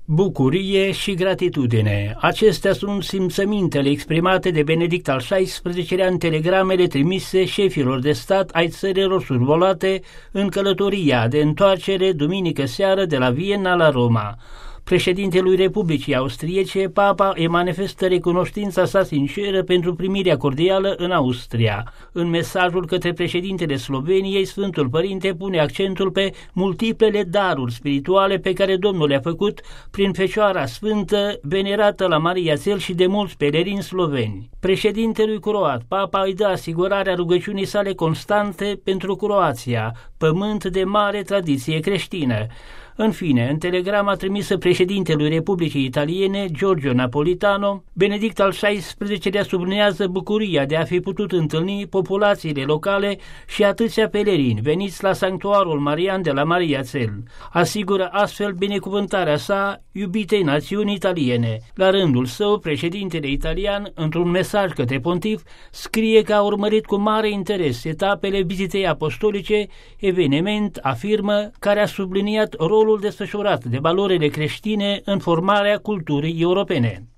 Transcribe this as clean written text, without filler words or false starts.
Bucurie și gratitudine. Acestea sunt simțămintele exprimate de Benedict al XVI-lea în telegramele trimise șefilor de stat ai țărilor survolate în călătoria de întoarcere duminică seară de la Viena la Roma. Președintelui Republicii Austriece, Papa îi manifestă recunoștința sa sinceră pentru primirea cordială în Austria. În mesajul către președintele Sloveniei, Sfântul Părinte pune accentul pe multiplele daruri spirituale pe care Domnul le-a făcut prin Fecioara Sfântă, venerată la Maria Țel și de mulți pelerini sloveni. Președintelui croat, Papa îi dă asigurarea rugăciunii sale constante pentru Croația, pământ de mare tradiție creștină. În fine, în telegrama trimisă președintelui Republicii Italiene, Giorgio Napolitano, Benedict al XVI-lea sublinează bucuria de a fi putut întâlni populațiile locale și atâția pelerini veniți la sanctuarul marian de la Maria Țel. Asigură astfel binecuvântarea sa iubitei națiuni italiene. La rândul său, președintele italian, într-un mesaj către pontif, scrie că a urmărit cu mare interes etapele vizitei apostolice, eveniment, afirmă, care a subliniat rolul desfășurat de valorile creștine în formarea culturii europene.